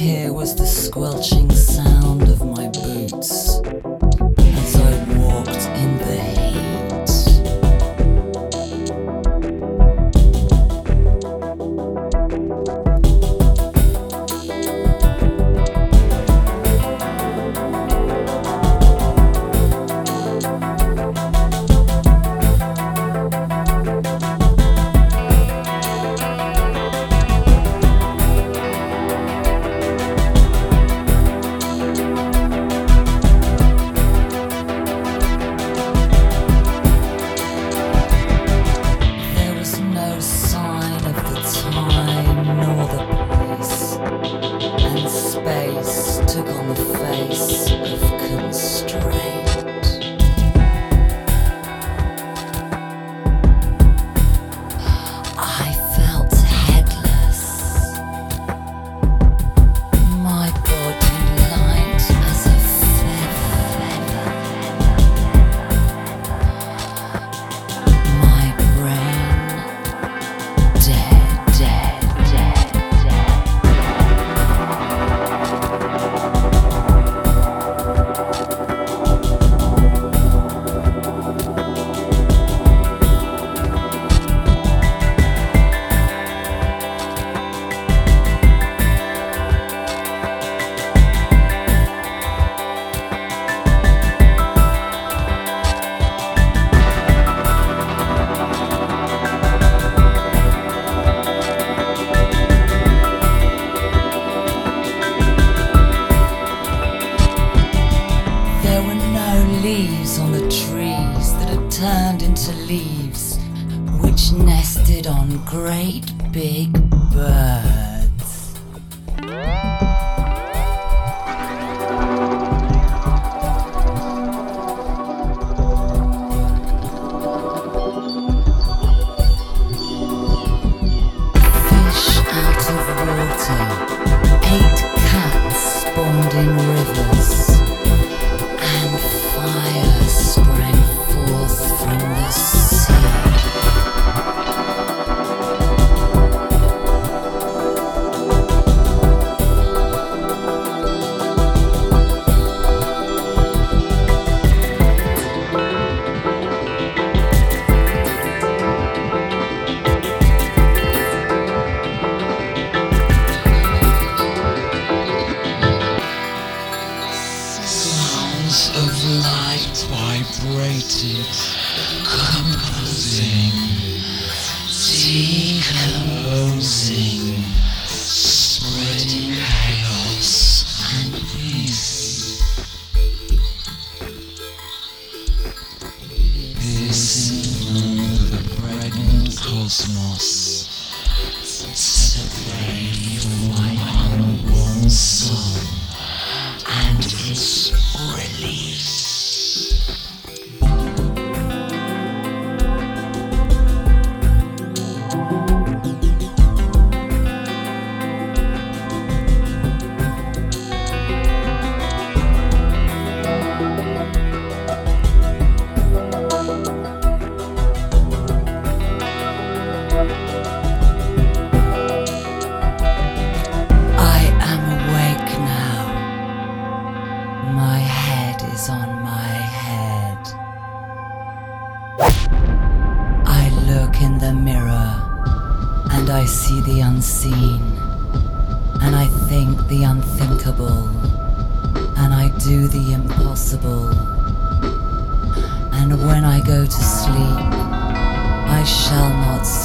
hear was the squelching sound of my boots as I walked in the heat. Took on the face of constraint. I felt headless, my body light as a feather, my brain dead, dead, dead, dead. Leaves on the trees that had turned into leaves, which nested on great big birds. Fish out of water, 8 cats spawned in rivers. Fire sprang forth from the sea. Of light vibrated, composing, decomposing, spreading chaos and peace. Piercing the pregnant cosmos, set free my unborn soul and its release. My head is on my head. I look in the mirror and I see the unseen, and I think the unthinkable, and I do the impossible. And when I go to sleep, I shall not